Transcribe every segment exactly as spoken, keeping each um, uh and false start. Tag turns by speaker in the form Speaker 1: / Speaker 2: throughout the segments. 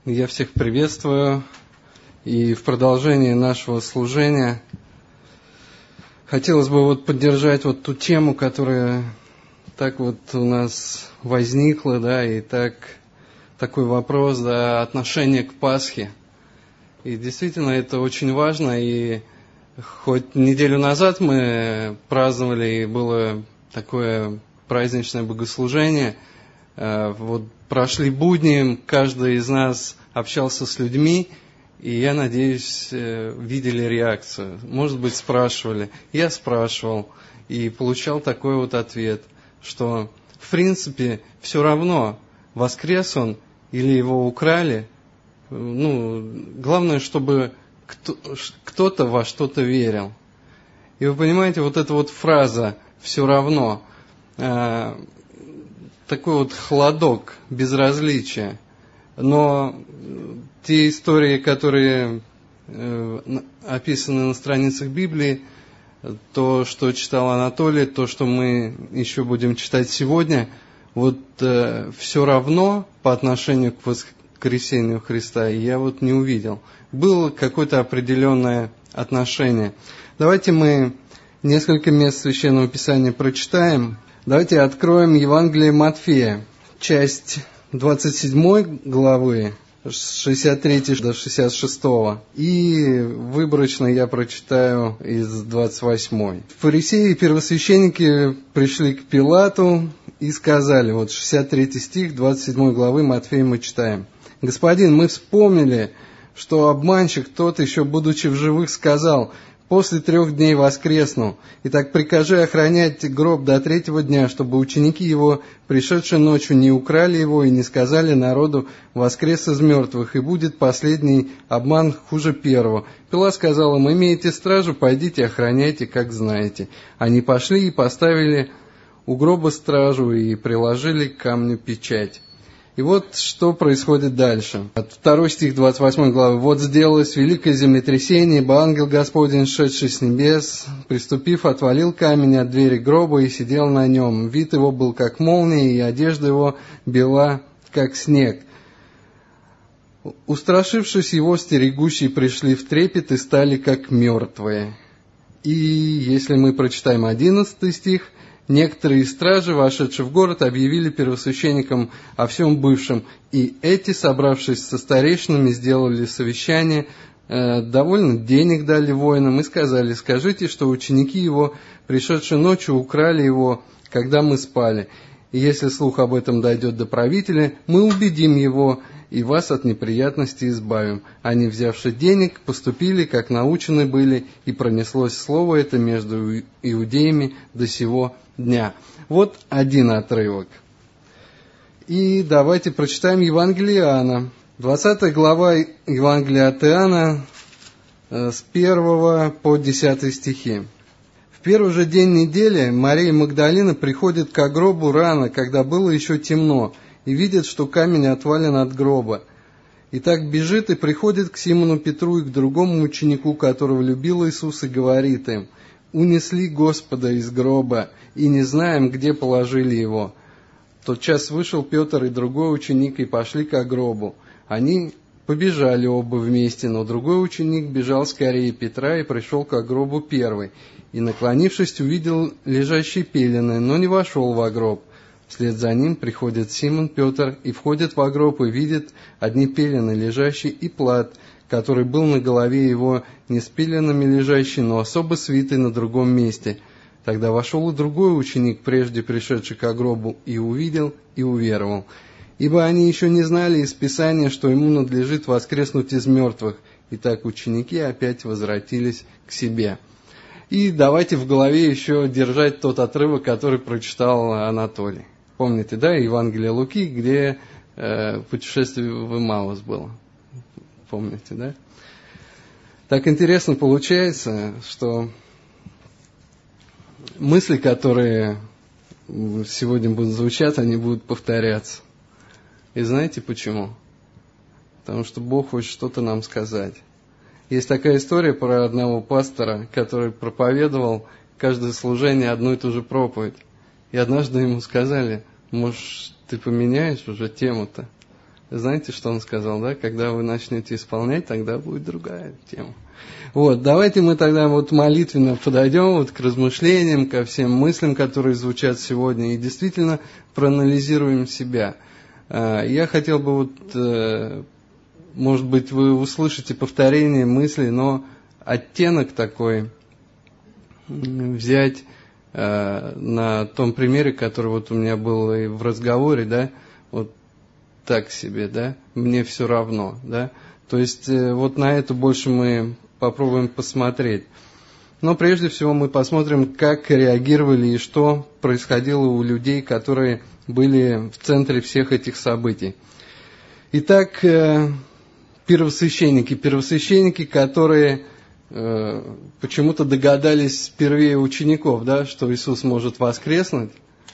Speaker 1: Я всех приветствую, и в продолжении нашего служения хотелось бы вот поддержать вот ту тему, которая так вот у нас возникла, да, и так, такой вопрос, да, отношение к Пасхе. И действительно это очень важно, и хоть неделю назад мы праздновали, и было такое праздничное богослужение, вот прошли будни, каждый из нас общался с людьми, и я надеюсь, видели реакцию. Может быть, спрашивали. Я спрашивал и получал такой вот ответ, что в принципе все равно, воскрес он или его украли. Ну, главное, чтобы кто, кто-то во что-то верил. И вы понимаете, вот эта вот фраза «все равно», э, такой вот холодок, безразличие. Но те истории, которые э, описаны на страницах Библии, то, что читал Анатолий, то, что мы еще будем читать сегодня, вот э, все равно по отношению к воскресению Христа я вот не увидел. Было какое-то определенное отношение. Давайте мы несколько мест Священного Писания прочитаем. Давайте откроем Евангелие Матфея, часть двадцать седьмой главы, с шестьдесят третьего до шестьдесят шестого. И выборочно я прочитаю из двадцать восьмой. Фарисеи и первосвященники пришли к Пилату и сказали, вот шестьдесят третий стих двадцать седьмой главы Матфея мы читаем. «Господин, мы вспомнили, что обманщик тот, еще будучи в живых, сказал: после трех дней воскресну. Итак, прикажи охранять гроб до третьего дня, чтобы ученики его, пришедшие ночью, не украли его и не сказали народу: воскрес из мертвых, и будет последний обман хуже первого». Пилат сказал им: имеете стражу, пойдите, охраняйте, как знаете. Они пошли и поставили у гроба стражу и приложили к камню печать. И вот что происходит дальше. Второй стих двадцать восьмой главы. «Вот сделалось великое землетрясение, ибо ангел Господень, шедший с небес, приступив, отвалил камень от двери гроба и сидел на нем. Вид его был как молния, и одежда его бела, как снег. Устрашившись его, стерегущие пришли в трепет и стали как мертвые». И если мы прочитаем одиннадцатый стих, «Некоторые стражи, вошедшие в город, объявили первосвященникам о всем бывшем, и эти, собравшись со старейшинами, сделали совещание, э, довольно денег дали воинам и сказали: скажите, что ученики его, пришедшие ночью, украли его, когда мы спали. И если слух об этом дойдет до правителя, мы убедим его и вас от неприятностей избавим». Они, взявши денег, поступили, как научены были, и пронеслось слово это между иудеями до сего дня. Вот один отрывок. И давайте прочитаем Евангелие Иоанна. двадцатая глава Евангелия от Иоанна, с первого по десятый стихи. «В первый же день недели Мария Магдалина приходит к гробу рано, когда было еще темно, и видит, что камень отвален от гроба. И так бежит и приходит к Симону Петру и к другому ученику, которого любил Иисус, и говорит им: унесли Господа из гроба, и не знаем, где положили его. Тотчас вышел Петр и другой ученик, и пошли к гробу. Они побежали оба вместе, но другой ученик бежал скорее Петра и пришел к гробу первый, и, наклонившись, увидел лежащие пелены, но не вошел во гроб. Вслед за ним приходит Симон Петр и входит во гроб и видит одни пелены лежащие и плат, который был на голове его, не с пеленами лежащий, но особо свитый на другом месте. Тогда вошел и другой ученик, прежде пришедший к гробу, и увидел, и уверовал. Ибо они еще не знали из Писания, что ему надлежит воскреснуть из мертвых. Итак, ученики опять возвратились к себе». И давайте в голове еще держать тот отрывок, который прочитал Анатолий. Помните, да, Евангелие Луки, где э, путешествие в Имаус было. Помните, да? Так интересно получается, что мысли, которые сегодня будут звучать, они будут повторяться. И знаете почему? Потому что Бог хочет что-то нам сказать. Есть такая история про одного пастора, который проповедовал каждое служение одну и ту же проповедь. И однажды ему сказали: может, ты поменяешь уже тему-то? знаете, что он сказал, да? Когда вы начнете исполнять, тогда будет другая тема. Вот, давайте мы тогда вот молитвенно подойдем вот к размышлениям, ко всем мыслям, которые звучат сегодня, и действительно проанализируем себя. Я хотел бы вот, может быть, вы услышите повторение мыслей, но оттенок такой взять на том примере, который вот у меня был и в разговоре, да, вот так себе, да, мне все равно, да. То есть вот на это больше мы попробуем посмотреть. Но прежде всего мы посмотрим, как реагировали и что происходило у людей, которые были в центре всех этих событий. Итак, первосвященники, первосвященники, которые почему-то догадались впервые учеников, да, что Иисус может воскреснуть,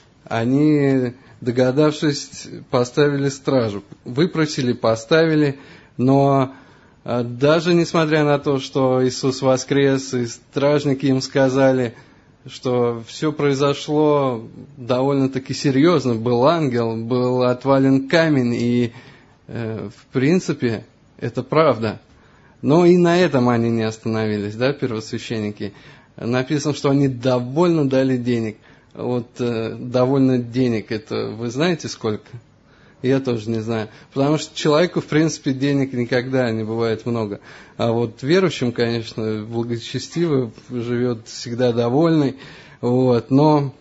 Speaker 1: они, догадавшись, поставили стражу. Выпросили, поставили, но даже несмотря на то, что Иисус воскрес, и стражники им сказали, что все произошло довольно-таки серьезно, был ангел, был отвален камень, и э, в принципе это правда. Но и на этом они не остановились, да, первосвященники. Написано, что они довольно дали денег. Вот э, довольно денег, это вы знаете сколько? Я тоже не знаю. Потому что человеку, в принципе, денег никогда не бывает много. А вот верующим, конечно, благочестивый, живет всегда довольный. Вот. Но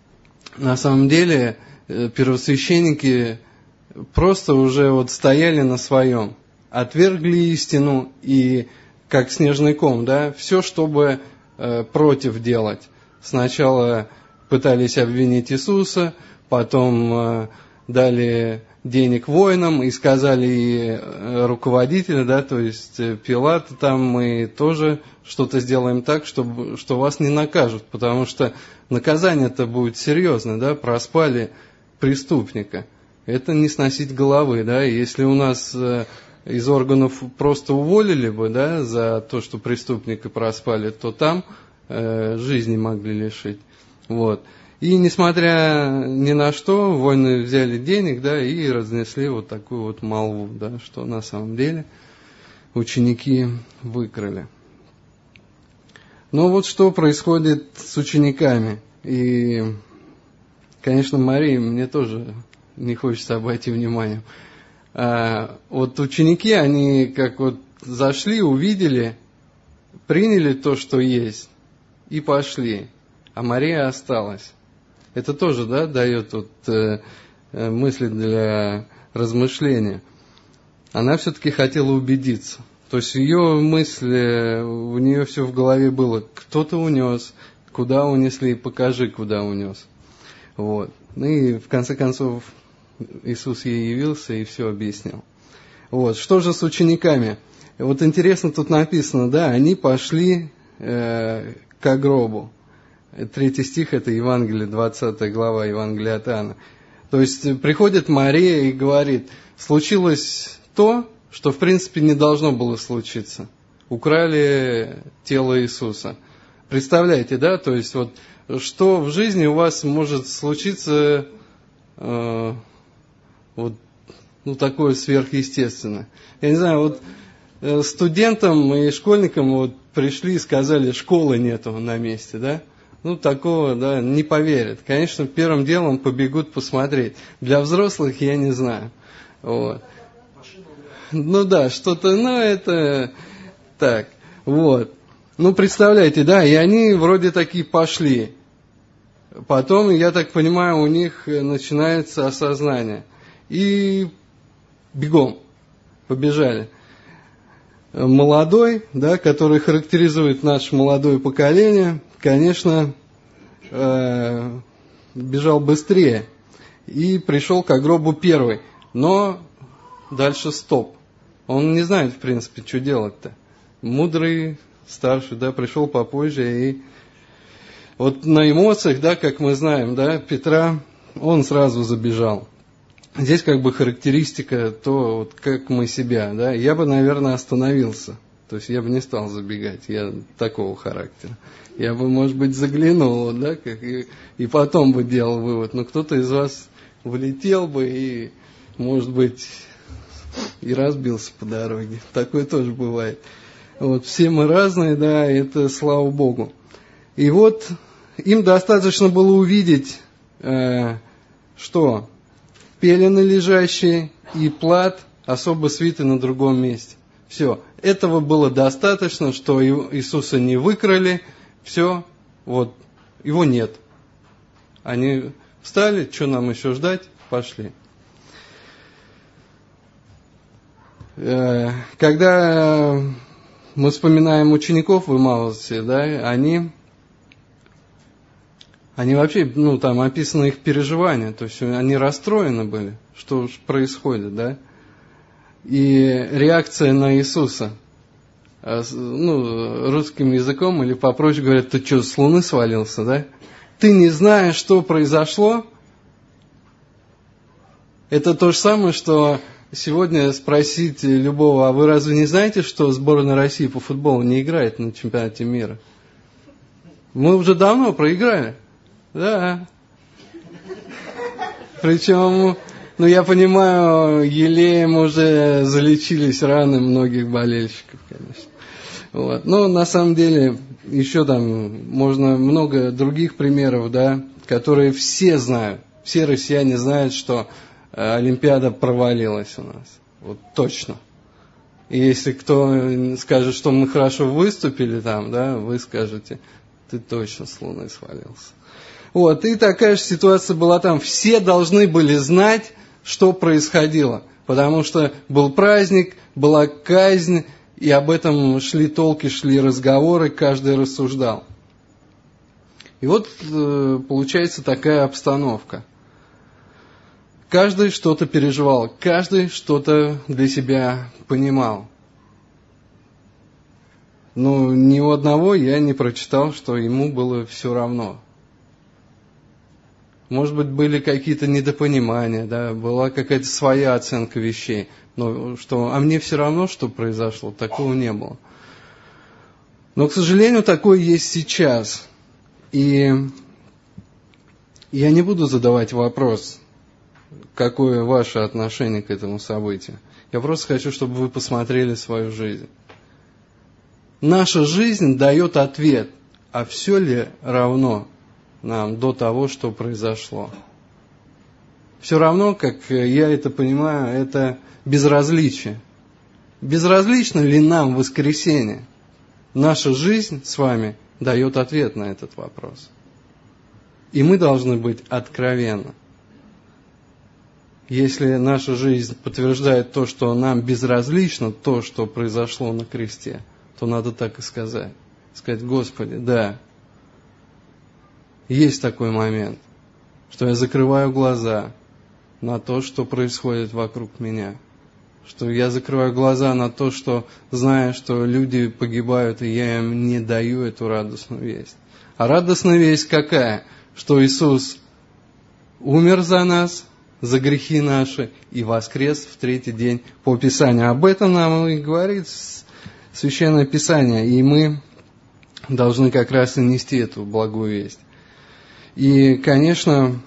Speaker 1: на самом деле первосвященники просто уже вот стояли на своем. Отвергли истину и, как снежный ком, да, все, чтобы э, против делать. Сначала пытались обвинить Иисуса, потом э, дали денег воинам и сказали и руководителю, да, то есть Пилат, там мы тоже что-то сделаем так, чтобы, что вас не накажут, потому что наказание-то будет серьезное, да, проспали преступника. Это не сносить головы, да, если у нас из органов просто уволили бы, да, за то, что преступника проспали, то там э, жизни могли лишить, вот. И несмотря ни на что, воины взяли денег, да, и разнесли вот такую вот молву, да, что на самом деле ученики выкрали. Но вот что происходит с учениками. И, конечно, Марии мне тоже не хочется обойти вниманием. А вот ученики, они как вот зашли, увидели, приняли то, что есть, и пошли. А Мария осталась. Это тоже, да, дает вот, э, мысли для размышления. Она все-таки хотела убедиться. То есть ее мысли, у нее все в голове было. Кто-то унес, куда унесли, покажи, куда унес. Вот. Ну и в конце концов Иисус ей явился и все объяснил. Вот. Что же с учениками? Вот интересно тут написано, да, они пошли э, к гробу. Третий стих, это Евангелие, двадцатая глава Евангелия от Иоанна. То есть приходит Мария и говорит, случилось то, что в принципе не должно было случиться. Украли тело Иисуса. Представляете, да? То есть вот что в жизни у вас может случиться э, вот ну, такое сверхъестественное. Я не знаю, вот э, студентам и школьникам вот пришли и сказали, школы нету на месте, да? Ну, такого, да, не поверят. Конечно, первым делом побегут посмотреть. Для взрослых я не знаю. Вот. Ну да, что-то, ну это так. Вот. Ну, представляете, да, и они вроде такие пошли. Потом, я так понимаю, у них начинается осознание. И бегом побежали. Молодой, да, который характеризует наше молодое поколение, конечно, э, бежал быстрее и пришел к гробу первый. Но дальше стоп. Он не знает, в принципе, что делать-то. Мудрый, старший, да, пришел попозже. И вот на эмоциях, да, как мы знаем, да, Петра, он сразу забежал. Здесь как бы характеристика, то, вот как мы себя, да, я бы, наверное, остановился. То есть я бы не стал забегать, я такого характера. Я бы, может быть, заглянул, да, как, и, и потом бы делал вывод. Но кто-то из вас влетел бы и, может быть, и разбился по дороге. Такое тоже бывает. Вот, все мы разные, да, это слава Богу. И вот им достаточно было увидеть, э, что пелены лежащие и плат особо свитый на другом месте. Все. Этого было достаточно, что Иисуса не выкрали. Все. Вот. Его нет. Они встали, что нам еще ждать? Пошли. Когда мы вспоминаем учеников в Имаусе, да, они, они вообще, ну, там описаны их переживания, то есть они расстроены были, что происходит, да. И реакция на Иисуса, ну, русским языком или попроще говорят, ты что, с луны свалился, да? Ты не знаешь, что произошло? Это то же самое, что сегодня спросить любого, а вы разве не знаете, что сборная России по футболу не играет на чемпионате мира? Мы уже давно проиграли. Да. Причем, ну я понимаю, елеем уже залечились раны многих болельщиков, конечно. Вот. Но на самом деле еще там можно много других примеров, да, которые все знают. Все россияне знают, что Олимпиада провалилась у нас. Вот точно. И если кто скажет, что мы хорошо выступили там, да, вы скажете, ты точно с луны свалился. Вот. И такая же ситуация была там. Все должны были знать, что происходило. Потому что был праздник, была казнь, и об этом шли толки, шли разговоры, каждый рассуждал. И вот получается такая обстановка. Каждый что-то переживал, каждый что-то для себя понимал. Но ни у одного я не прочитал, что ему было все равно. Может быть, были какие-то недопонимания, да, была какая-то своя оценка вещей. Но что, а мне все равно, что произошло, такого не было. Но, к сожалению, такое есть сейчас. И я не буду задавать вопрос, какое ваше отношение к этому событию. Я просто хочу, чтобы вы посмотрели свою жизнь. Наша жизнь дает ответ, а все ли равно нам до того, что произошло. Все равно, как я это понимаю, это безразличие. Безразлично ли нам воскресение? Наша жизнь с вами дает ответ на этот вопрос. И мы должны быть откровенны. Если наша жизнь подтверждает то, что нам безразлично, то, что произошло на кресте, то надо так и сказать. Сказать, Господи, да, есть такой момент, что я закрываю глаза на то, что происходит вокруг меня. Что я закрываю глаза на то, что знаю, что люди погибают, и я им не даю эту радостную весть. А радостная весть какая? Что Иисус умер за нас, за грехи наши, и воскрес в третий день по Писанию. Об этом нам и говорит Священное Писание, и мы должны как раз и нести эту благую весть. И, конечно,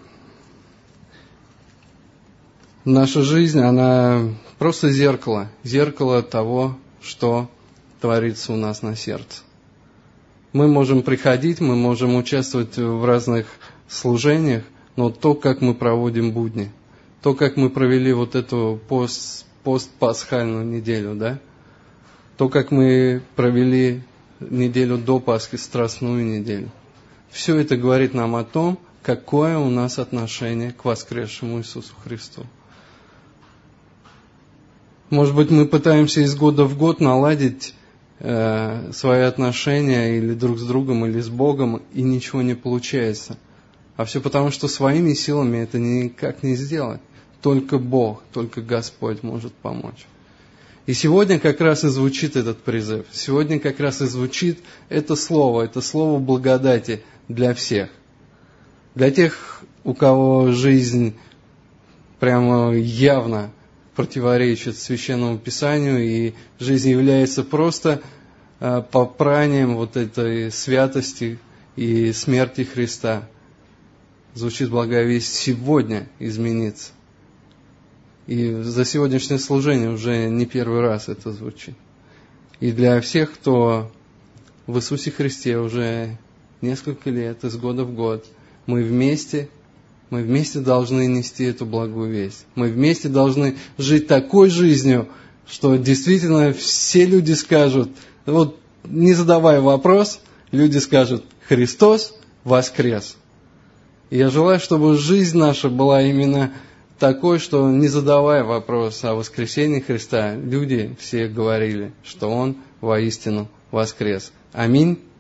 Speaker 1: наша жизнь, она просто зеркало, зеркало того, что творится у нас на сердце. Мы можем приходить, мы можем участвовать в разных служениях, но то, как мы проводим будни, то, как мы провели вот эту пост, постпасхальную неделю, да, то, как мы провели неделю до Пасхи, Страстную неделю, все это говорит нам о том, какое у нас отношение к воскресшему Иисусу Христу. Может быть, мы пытаемся из года в год наладить э, свои отношения или друг с другом, или с Богом, и ничего не получается. А все потому, что своими силами это никак не сделать. Только Бог, только Господь может помочь. И сегодня как раз и звучит этот призыв. Сегодня как раз и звучит это слово, это слово благодати для всех. Для тех, у кого жизнь прямо явно противоречит Священному Писанию, и жизнь является просто попранием вот этой святости и смерти Христа. Звучит благая весть сегодня измениться. И за сегодняшнее служение уже не первый раз это звучит. И для всех, кто в Иисусе Христе уже несколько лет, из года в год, мы вместе, мы вместе должны нести эту благую весть. Мы вместе должны жить такой жизнью, что действительно все люди скажут, вот не задавая вопрос, люди скажут: Христос воскрес. И я желаю, чтобы жизнь наша была именно такой, что не задавая вопрос о воскресении Христа, люди все говорили, что Он воистину воскрес. Аминь.